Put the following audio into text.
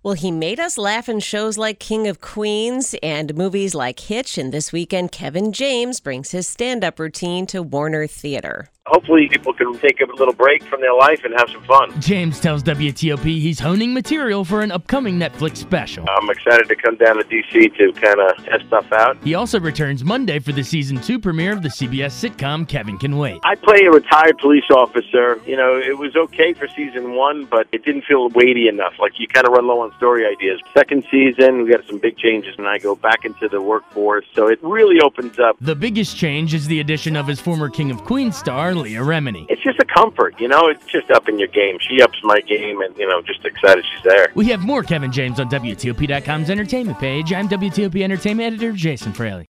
Well, he made us laugh in shows like King of Queens and movies like Hitch, and this weekend Kevin James brings his stand-up routine to Warner Theater. Hopefully people can take a little break from their life and have some fun. James tells WTOP he's honing material for an upcoming Netflix special. I'm excited to come down to D.C. to kind of test stuff out. He also returns Monday for the Season 2 premiere of the CBS sitcom Kevin Can Wait. I play a retired police officer. You know, it was okay for Season 1, but it didn't feel weighty enough. Like, you kind of run low on story ideas. Second season, we got some big changes, and I go back into the workforce, so it really opens up. The biggest change is the addition of his former King of Queens star, Leah Remini. It's just a comfort, you know? It's just upping your game. She ups my game, and, you know, just excited she's there. We have more Kevin James on WTOP.com's entertainment page. I'm WTOP Entertainment Editor Jason Fraley.